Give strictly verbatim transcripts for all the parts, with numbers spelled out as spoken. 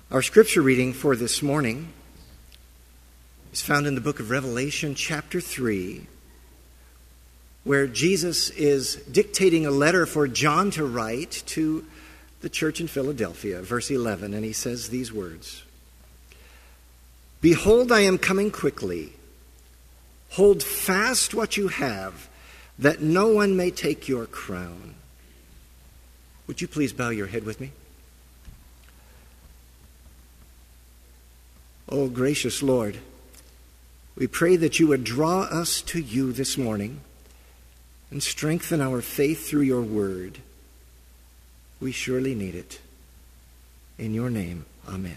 Our scripture reading for this morning is found in the book of Revelation, chapter three, where Jesus is dictating a letter for John to write to the church in Philadelphia, verse eleven, and he says these words: "Behold, I am coming quickly. Hold fast what you have, that no one may take your crown." Would you please bow your head with me? Oh, gracious Lord, we pray that you would draw us to you this morning and strengthen our faith through your word. We surely need it. In your name, amen.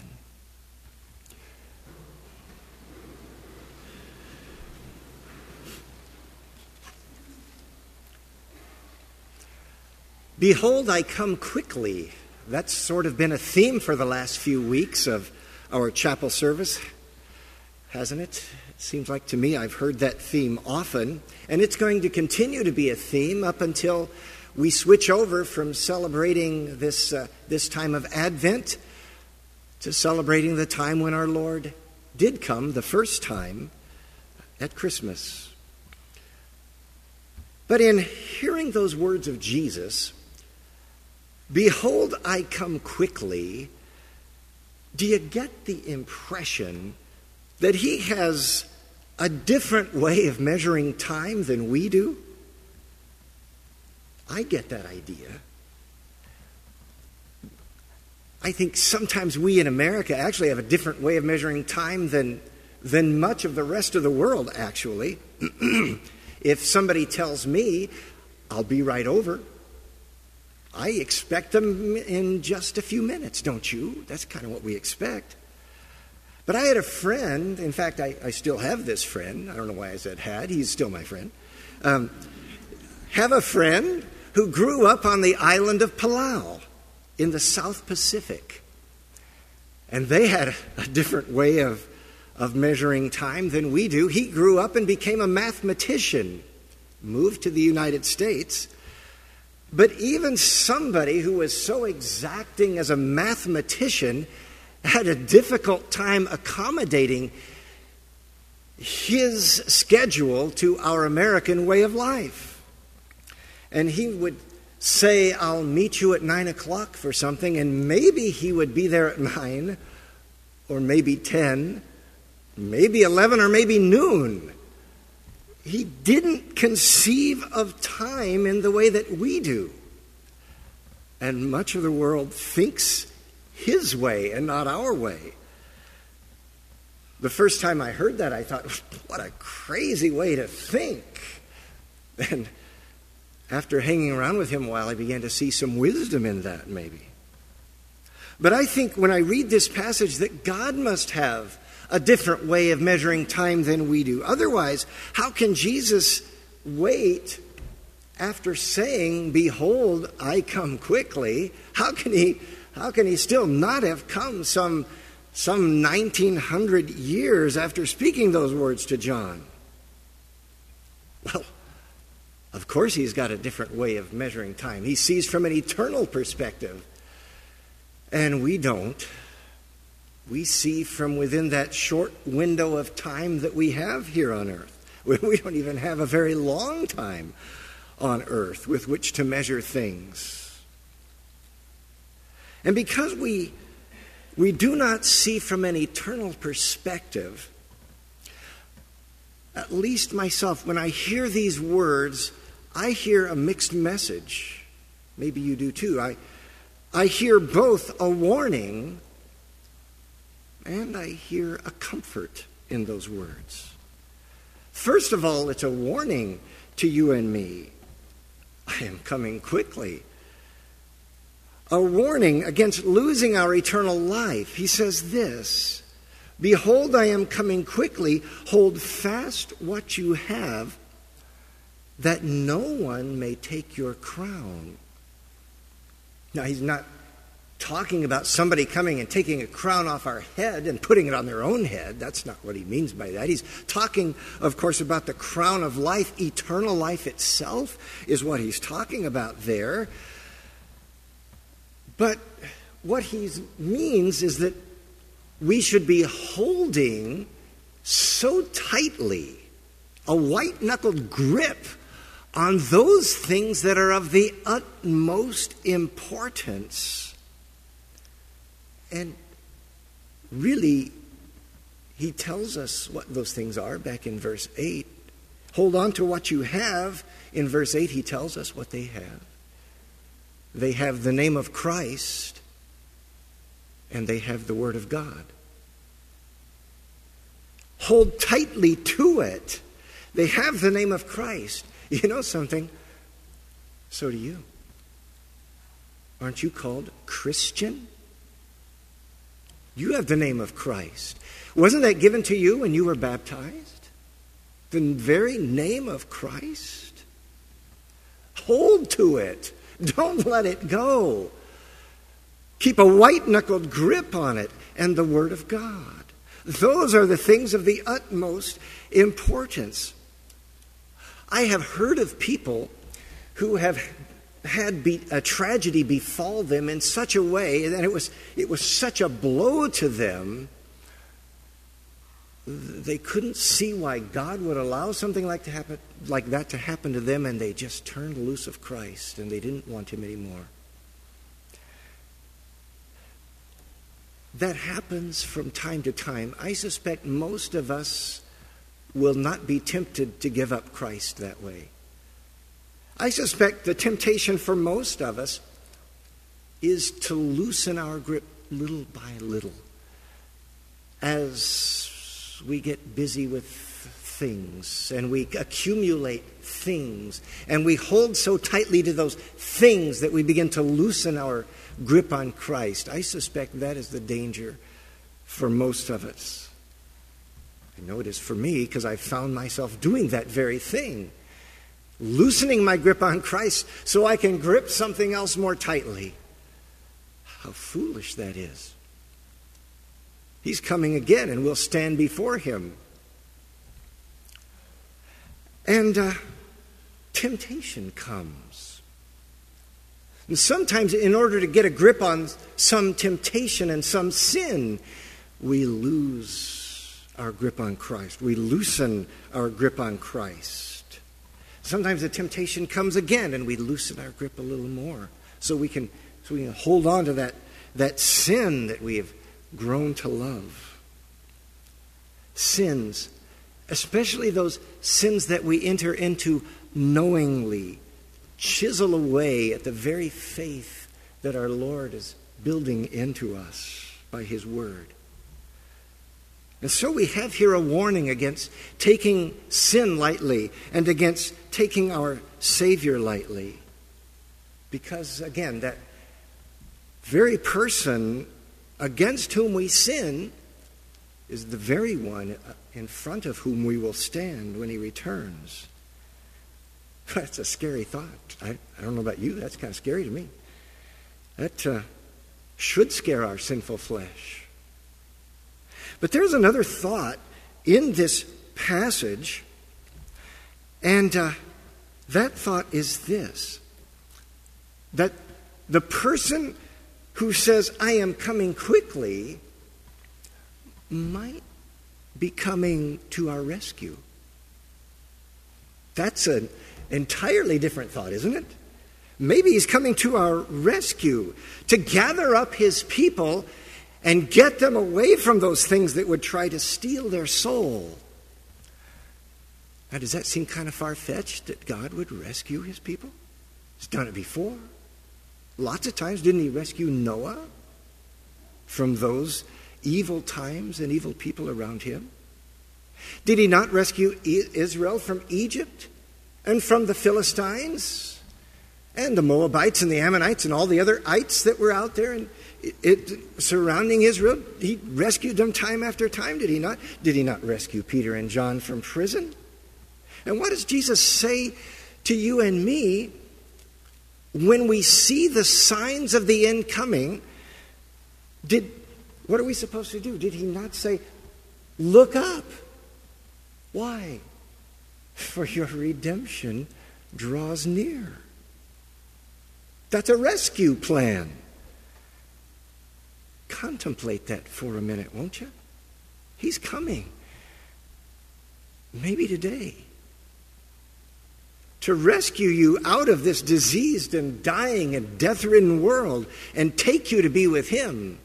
Behold, I come quickly. That's sort of been a theme for the last few weeks of our chapel service, hasn't it? It seems like to me I've heard that theme often, and it's going to continue to be a theme up until we switch over from celebrating this uh, this time of Advent to celebrating the time when our Lord did come the first time at Christmas. But in hearing those words of Jesus, "Behold, I come quickly," do you get the impression that he has a different way of measuring time than we do? I get that idea. I think sometimes we in America actually have a different way of measuring time than, than much of the rest of the world, actually. If somebody tells me, "I'll be right over," I expect them in just a few minutes, don't you? That's kind of what we expect. But I had a friend, in fact, I, I still have this friend. I don't know why I said had. He's still my friend. Um, have a friend who grew up on the island of Palau in the South Pacific. And they had a different way of, of measuring time than we do. He grew up and became a mathematician, moved to the United States. But even somebody who was so exacting as a mathematician had a difficult time accommodating his schedule to our American way of life. And he would say, "I'll meet you at nine o'clock for something," and maybe he would be there at nine, or maybe ten, maybe eleven, or maybe noon. He didn't conceive of time in the way that we do. And much of the world thinks his way and not our way. The first time I heard that, I thought, what a crazy way to think. And after hanging around with him a while, I began to see some wisdom in that, maybe. But I think when I read this passage that God must have a different way of measuring time than we do. Otherwise, how can Jesus wait after saying, "Behold, I come quickly"? How can he, how can he still not have come some, some nineteen hundred years after speaking those words to John? Well, of course he's got a different way of measuring time. He sees from an eternal perspective, and we don't. We see from within that short window of time that we have here on earth. We don't even have a very long time on earth with which to measure things. And because we, we do not see from an eternal perspective, at least myself, when I hear these words, I hear a mixed message. Maybe you do too. I, I hear both a warning and I hear a comfort in those words. First of all, it's a warning to you and me. I am coming quickly. A warning against losing our eternal life. He says this: "Behold, I am coming quickly. Hold fast what you have, that no one may take your crown." Now, he's not talking about somebody coming and taking a crown off our head and putting it on their own head. That's not what he means by that. He's talking, of course, about the crown of life. Eternal life itself is what he's talking about there. But what he means is that we should be holding so tightly a white-knuckled grip on those things that are of the utmost importance. And really, he tells us what those things are back in verse eight. Hold on to what you have. In verse eight, he tells us what they have. They have the name of Christ, and they have the Word of God. Hold tightly to it. They have the name of Christ. You know something? So do you. Aren't you called Christian? You have the name of Christ. Wasn't that given to you when you were baptized? The very name of Christ? Hold to it. Don't let it go. Keep a white-knuckled grip on it and the Word of God. Those are the things of the utmost importance. I have heard of people who have had be, a tragedy befall them in such a way that it was it was such a blow to them, they couldn't see why God would allow something like to happen like that to happen to them, and they just turned loose of Christ and they didn't want him anymore. That happens from time to time. I suspect most of us will not be tempted to give up Christ that way. I suspect the temptation for most of us is to loosen our grip little by little as we get busy with things and we accumulate things and we hold so tightly to those things that we begin to loosen our grip on Christ. I suspect that is the danger for most of us. I know it is for me because I've found myself doing that very thing. Loosening my grip on Christ so I can grip something else more tightly. How foolish that is. He's coming again and we'll stand before him. And uh, temptation comes. And sometimes in order to get a grip on some temptation and some sin, we lose our grip on Christ. We loosen our grip on Christ. Sometimes the temptation comes again and we loosen our grip a little more so we can so we can hold on to that, that sin that we have grown to love. Sins, especially those sins that we enter into knowingly, chisel away at the very faith that our Lord is building into us by his word. And so we have here a warning against taking sin lightly and against taking our Savior lightly. Because, again, that very person against whom we sin is the very one in front of whom we will stand when he returns. That's a scary thought. I, I don't know about you, that's kind of scary to me. That uh, should scare our sinful flesh. But there's another thought in this passage, and uh, that thought is this, that the person who says, I am coming quickly, might be coming to our rescue. That's an entirely different thought, isn't it? Maybe he's coming to our rescue to gather up his people and get them away from those things that would try to steal their soul. Now, does that seem kind of far-fetched that God would rescue his people? He's done it before. Lots of times, didn't he rescue Noah from those evil times and evil people around him? Did he not rescue Israel from Egypt and from the Philistines and the Moabites and the Ammonites and all the other ites that were out there and it, it, surrounding Israel? He rescued them time after time, did he not? Did he not rescue Peter and John from prison? And what does Jesus say to you and me when we see the signs of the end coming? Did what are we supposed to do? Did he not say, look up? Why? For your redemption draws near. That's a rescue plan. contemplate that for a minute, won't you? He's coming. Maybe today. To rescue you out of this diseased and dying and death-ridden world and take you to be with him.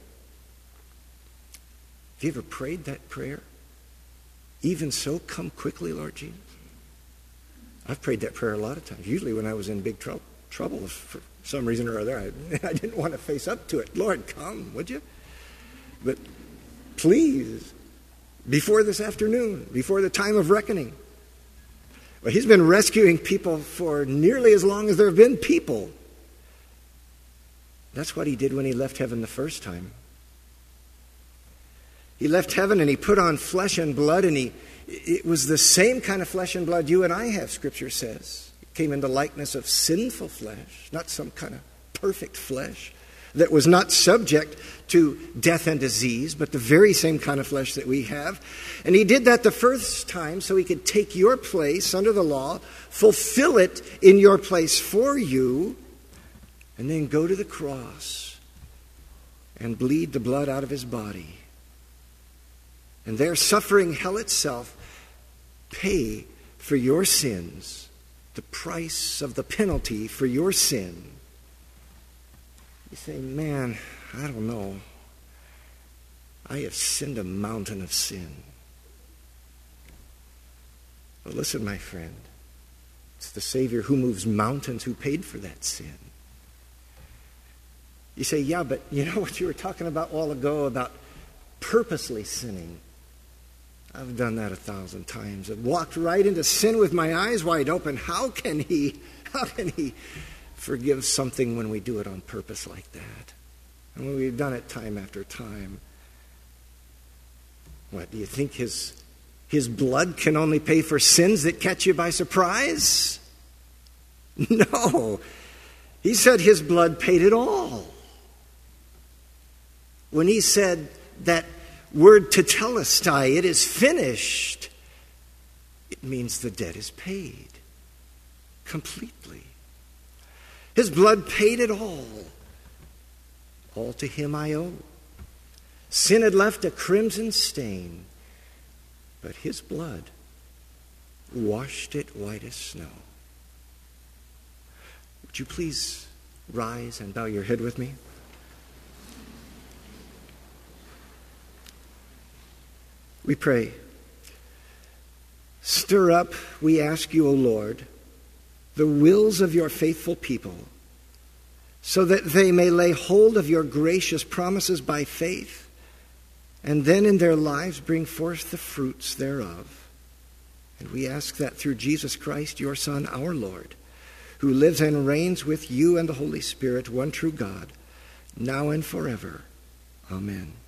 Have you ever prayed that prayer? Even so, come quickly, Lord Jesus. I've prayed that prayer a lot of times, usually when I was in big trouble, trouble for some reason or other. I, I didn't want to face up to it. Lord, come, would you? But please, before this afternoon, before the time of reckoning. Well, he's been rescuing people for nearly as long as there have been people. That's what he did when he left heaven the first time. He left heaven and he put on flesh and blood, and he it was the same kind of flesh and blood you and I have, Scripture says. It came in the likeness of sinful flesh, not some kind of perfect flesh that was not subject to death and disease, but the very same kind of flesh that we have. And he did that the first time so he could take your place under the law, fulfill it in your place for you, and then go to the cross and bleed the blood out of his body. And there, suffering hell itself, pay for your sins, the price of the penalty for your sin. You say, man, I don't know. I have sinned a mountain of sin. Well, listen, my friend. It's the Savior who moves mountains who paid for that sin. You say, yeah, but you know what you were talking about a while ago about purposely sinning? I've done that a thousand times. I've walked right into sin with my eyes wide open. How can he, how can he forgive something when we do it on purpose like that? And when we've done it time after time. What, do you think his, his blood can only pay for sins that catch you by surprise? No. He said his blood paid it all. When he said that word tetelestai, it is finished, it means the debt is paid completely. His blood paid it all. All to him I owe. Sin had left a crimson stain, but his blood washed it white as snow. Would you please rise and bow your head with me? We pray. Stir up, we ask you, O Lord, the wills of your faithful people, so that they may lay hold of your gracious promises by faith, and then in their lives bring forth the fruits thereof. And we ask that through Jesus Christ, your Son, our Lord, who lives and reigns with you and the Holy Spirit, one true God, now and forever. Amen.